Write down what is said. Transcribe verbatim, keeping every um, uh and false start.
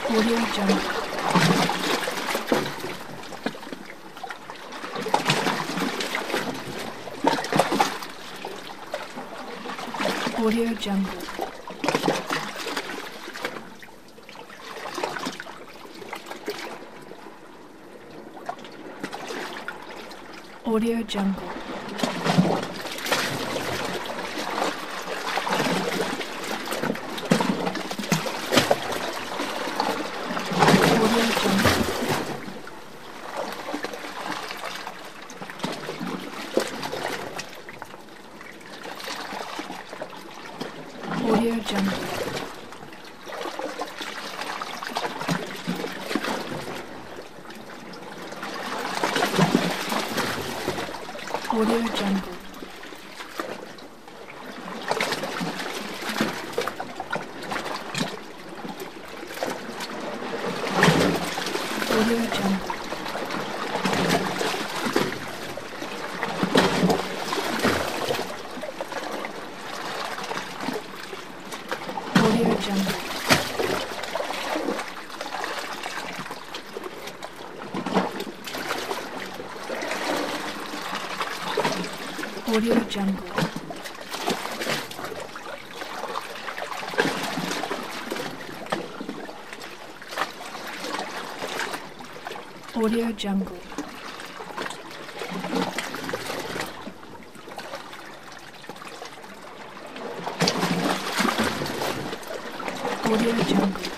Audio Jungle. Audio Jungle. Audio Jungle. Audio Jungle. Audio Jungle. Audio Jungle. Audio Jungle. Audio Jungle. Audio Jungle. Audio Jungle.